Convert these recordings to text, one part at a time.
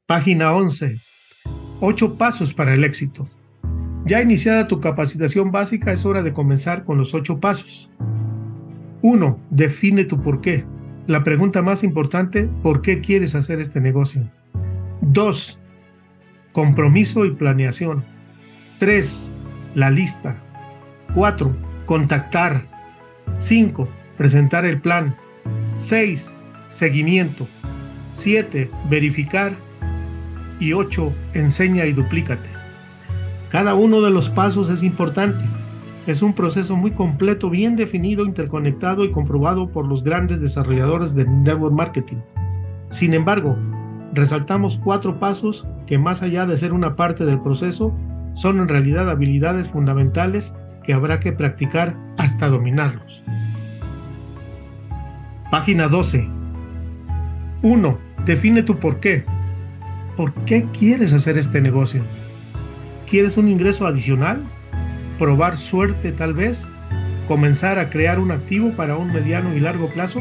Página 11. 8 pasos para el éxito. Ya iniciada tu capacitación básica, es hora de comenzar con los 8 pasos. 1. Define tu por qué. La pregunta más importante: ¿por qué quieres hacer este negocio? 2. Compromiso y planeación. 3. La lista. 4. Contactar. 5. Presentar el plan. 6. Seguimiento. 7. Verificar. Y 8. Enseña y duplícate. Cada uno de los pasos es importante. Es un proceso muy completo, bien definido, interconectado y comprobado por los grandes desarrolladores de network marketing. Sin embargo, resaltamos 4 pasos que, más allá de ser una parte del proceso, son en realidad habilidades fundamentales que habrá que practicar hasta dominarlos. Página 12. 1. Define tu por qué. ¿Por qué quieres hacer este negocio? ¿Quieres un ingreso adicional? ¿Probar suerte tal vez? ¿Comenzar a crear un activo para un mediano y largo plazo?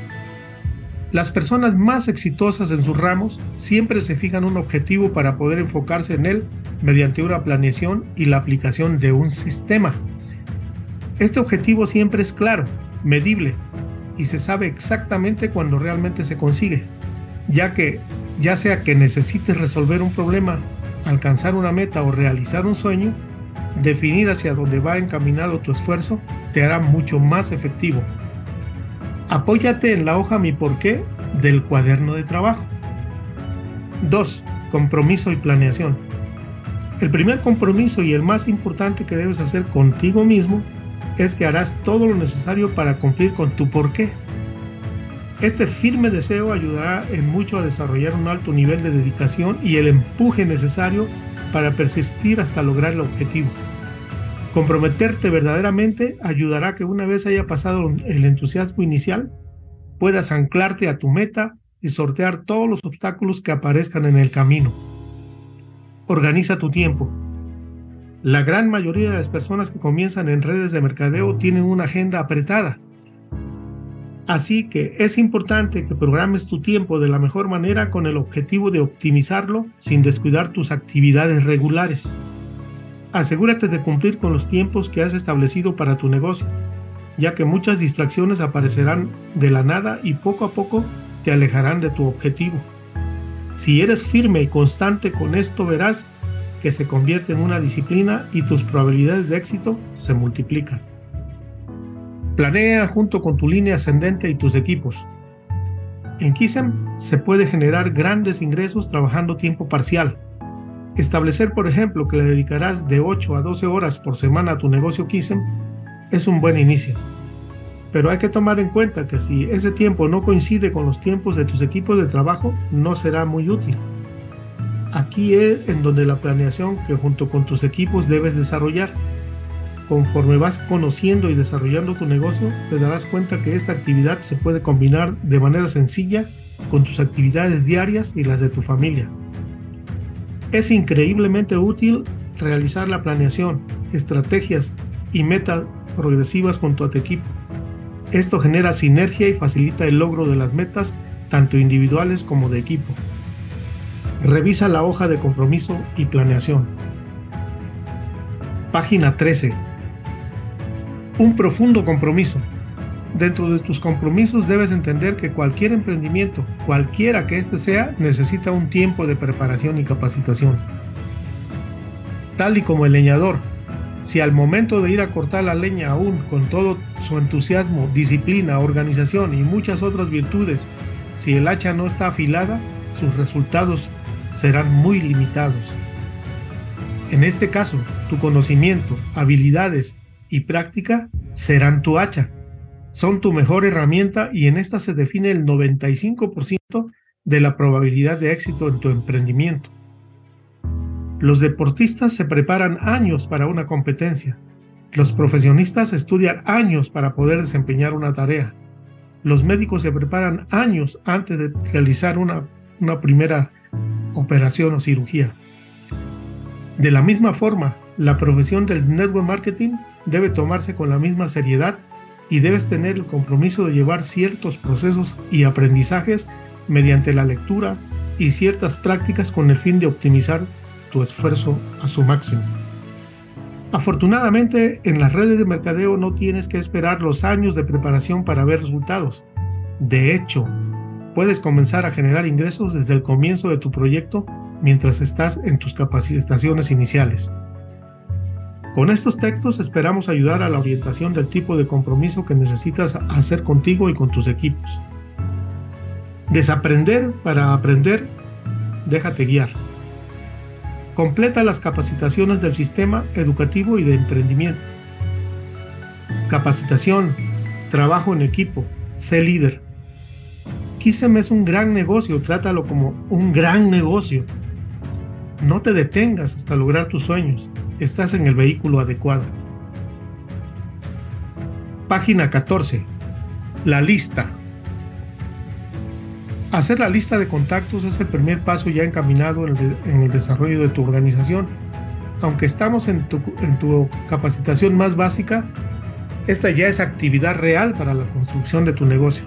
Las personas más exitosas en sus ramos siempre se fijan un objetivo para poder enfocarse en él mediante una planeación y la aplicación de un sistema. Este objetivo siempre es claro, medible, y se sabe exactamente cuándo realmente se consigue, ya sea que necesites resolver un problema, alcanzar una meta o realizar un sueño, definir hacia dónde va encaminado tu esfuerzo te hará mucho más efectivo. Apóyate en la hoja Mi Porqué del cuaderno de trabajo. 2. Compromiso y planeación. El primer compromiso y el más importante que debes hacer contigo mismo es que harás todo lo necesario para cumplir con tu porqué. Este firme deseo ayudará en mucho a desarrollar un alto nivel de dedicación y el empuje necesario para persistir hasta lograr el objetivo. Comprometerte verdaderamente ayudará a que, una vez haya pasado el entusiasmo inicial, puedas anclarte a tu meta y sortear todos los obstáculos que aparezcan en el camino. Organiza tu tiempo. La gran mayoría de las personas que comienzan en redes de mercadeo tienen una agenda apretada. Así que es importante que programes tu tiempo de la mejor manera con el objetivo de optimizarlo sin descuidar tus actividades regulares. Asegúrate de cumplir con los tiempos que has establecido para tu negocio, ya que muchas distracciones aparecerán de la nada y poco a poco te alejarán de tu objetivo. Si eres firme y constante con esto, verás que se convierte en una disciplina y tus probabilidades de éxito se multiplican. Planea junto con tu línea ascendente y tus equipos. En Kisem se puede generar grandes ingresos trabajando tiempo parcial. Establecer, por ejemplo, que le dedicarás de 8 a 12 horas por semana a tu negocio Kisem es un buen inicio. Pero hay que tomar en cuenta que si ese tiempo no coincide con los tiempos de tus equipos de trabajo, no será muy útil. Aquí es en donde la planeación que junto con tus equipos debes desarrollar. Conforme vas conociendo y desarrollando tu negocio, te darás cuenta que esta actividad se puede combinar de manera sencilla con tus actividades diarias y las de tu familia. Es increíblemente útil realizar la planeación, estrategias y metas progresivas junto a tu equipo. Esto genera sinergia y facilita el logro de las metas, tanto individuales como de equipo. Revisa la hoja de compromiso y planeación. Página 13. Un profundo compromiso. Dentro de tus compromisos debes entender que cualquier emprendimiento, cualquiera que éste sea, necesita un tiempo de preparación y capacitación. Tal y como el leñador, si al momento de ir a cortar la leña, aún con todo su entusiasmo, disciplina, organización y muchas otras virtudes, si el hacha no está afilada, sus resultados serán muy limitados. En este caso, tu conocimiento, habilidades y práctica serán tu hacha. Son tu mejor herramienta y en esta se define el 95% de la probabilidad de éxito en tu emprendimiento. Los deportistas se preparan años para una competencia. Los profesionistas estudian años para poder desempeñar una tarea. Los médicos se preparan años antes de realizar una primera operación o cirugía. De la misma forma, la profesión del network marketing debe tomarse con la misma seriedad y debes tener el compromiso de llevar ciertos procesos y aprendizajes mediante la lectura, y ciertas prácticas con el fin de optimizar tu esfuerzo a su máximo. Afortunadamente, en las redes de mercadeo no tienes que esperar los años de preparación para ver resultados. De hecho, puedes comenzar a generar ingresos desde el comienzo de tu proyecto mientras estás en tus capacitaciones iniciales. Con estos textos esperamos ayudar a la orientación del tipo de compromiso que necesitas hacer contigo y con tus equipos. Desaprender para aprender, déjate guiar. Completa las capacitaciones del sistema educativo y de emprendimiento. Capacitación, trabajo en equipo, sé líder. Kisem es un gran negocio, trátalo como un gran negocio. No te detengas hasta lograr tus sueños, estás en el vehículo adecuado. Página 14. La lista. Hacer la lista de contactos es el primer paso ya encaminado en el desarrollo de tu organización. Aunque estamos en tu capacitación más básica, esta ya es actividad real para la construcción de tu negocio.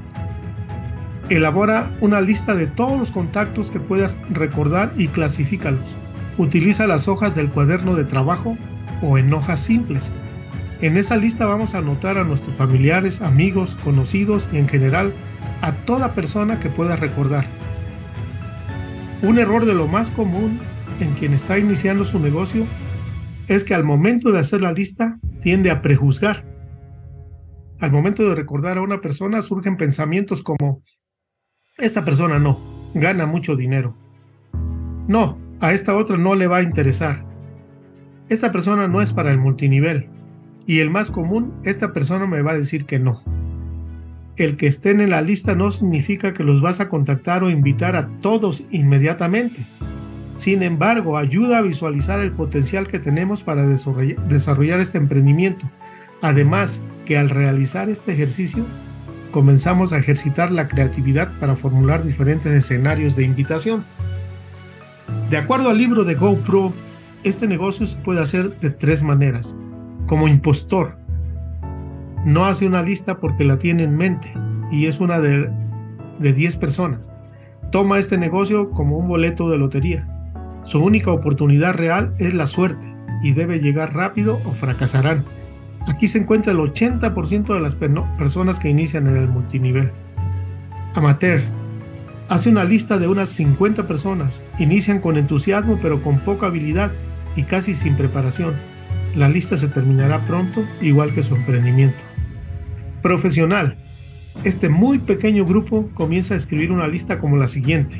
Elabora una lista de todos los contactos que puedas recordar y clasifícalos. Utiliza las hojas del cuaderno de trabajo o en hojas simples. En esa lista vamos a anotar a nuestros familiares, amigos, conocidos y en general a toda persona que puedas recordar. Un error de lo más común en quien está iniciando su negocio es que al momento de hacer la lista tiende a prejuzgar. Al momento de recordar a una persona surgen pensamientos como: esta persona no, gana mucho dinero. No, a esta otra no le va a interesar. Esta persona no es para el multinivel. Y el más común, esta persona me va a decir que no. El que estén en la lista no significa que los vas a contactar o invitar a todos inmediatamente. Sin embargo, ayuda a visualizar el potencial que tenemos para desarrollar este emprendimiento. Además, que al realizar este ejercicio, comenzamos a ejercitar la creatividad para formular diferentes escenarios de invitación. De acuerdo al libro de GoPro, este negocio se puede hacer de 3 maneras. Como impostor. No hace una lista porque la tiene en mente y es una de 10 personas. Toma este negocio como un boleto de lotería. Su única oportunidad real es la suerte y debe llegar rápido o fracasarán. Aquí se encuentra el 80% de las personas que inician en el multinivel. Amateur. Hace una lista de unas 50 personas. Inician con entusiasmo pero con poca habilidad y casi sin preparación. La lista se terminará pronto, igual que su emprendimiento. Profesional. Este muy pequeño grupo comienza a escribir una lista como la siguiente.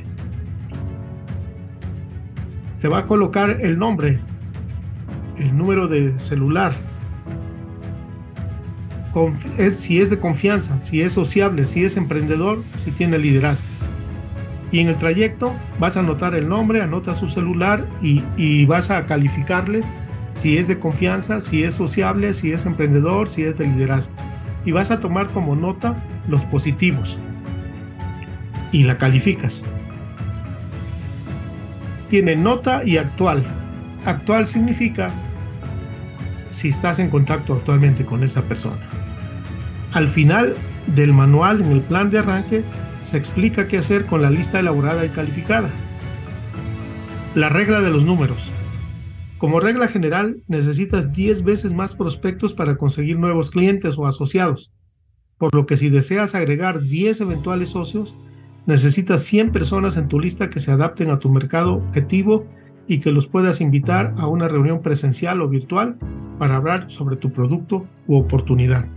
Se va a colocar el nombre, el número de celular, si es de confianza, si es sociable, si es emprendedor, si tiene liderazgo. Y en el trayecto vas a anotar el nombre, anota su celular y vas a calificarle si es de confianza, si es sociable, si es emprendedor, si es de liderazgo. Y vas a tomar como nota los positivos y la calificas. Tiene nota y actual. Actual significa si estás en contacto actualmente con esa persona. Al final del manual, en el plan de arranque, se explica qué hacer con la lista elaborada y calificada. La regla de los números. Como regla general, necesitas 10 veces más prospectos para conseguir nuevos clientes o asociados, por lo que si deseas agregar 10 eventuales socios, necesitas 100 personas en tu lista que se adapten a tu mercado objetivo y que los puedas invitar a una reunión presencial o virtual para hablar sobre tu producto u oportunidad.